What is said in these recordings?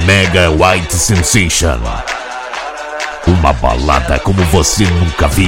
Mega White Sensation. Uma balada como você nunca viu.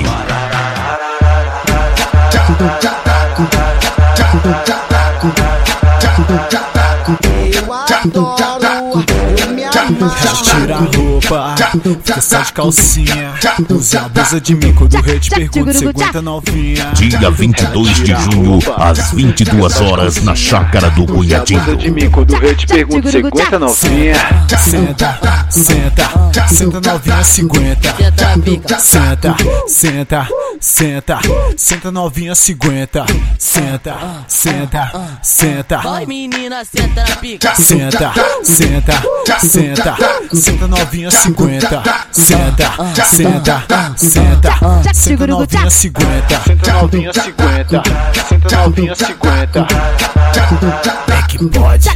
Eu adoro, eu me amarro. Tira a roupa, fica só de calcinha. Use a blusa de mim quando o rei te pergunta se aguenta novinha. Dia 22 de junho, às 22 horas, na chácara do Cunhadinho. De mim quando o rei te pergunta se aguenta novinha. Senta, senta, senta novinha 50. Senta, senta, senta, senta novinha 50. Senta, senta, senta. Vai menina, senta na pica. Senta, senta, senta, senta novinha 50. Senta, senta, senta, senta novinha 50. Senta novinha 50, senta novinha 50. É que pode.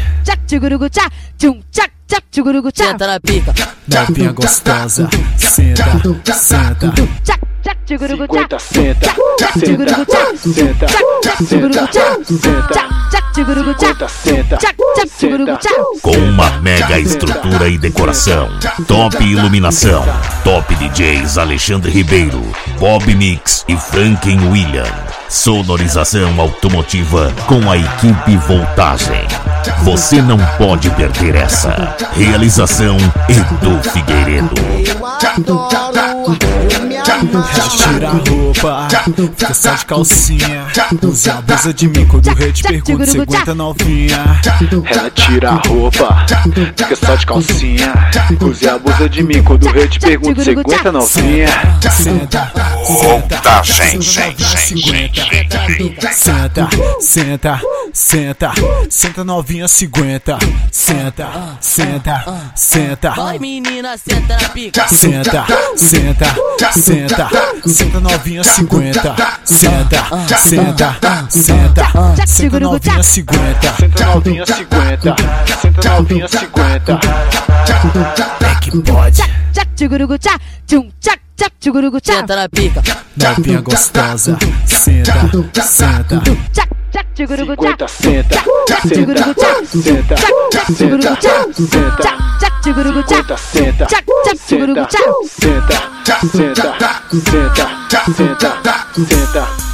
Senta na pica. Novinha gostosa, senta, senta. 50, senta, senta, senta, senta. Com uma mega estrutura e decoração, top iluminação, top DJs Alexandre Ribeiro, Bob Mix e Franken William. Sonorização automotiva com a equipe Voltagem. Você não pode perder essa. Realização Edu Figueiredo. Eu adoro, eu me amarro. Tira a roupa, fica só de calcinha. Use a blusa de mim quando o rei te pergunta se aguenta novinha. Ela tira a roupa, fica só de calcinha. Use a blusa de mim quando o rei te pergunta se aguenta novinha. Senta, senta, senta, senta, senta, senta novinha 50. Senta, senta, senta. Vai menina, senta na pica. Senta, senta, senta, senta novinha 50. Senta, senta, senta, senta novinha 50. Senta novinha 50, senta novinha 50. É que pode. Senta na pica. Novinha gostosa, senta, senta. 50, senta, senta, senta, senta, senta. 50, senta, senta, senta, senta, senta, senta, senta.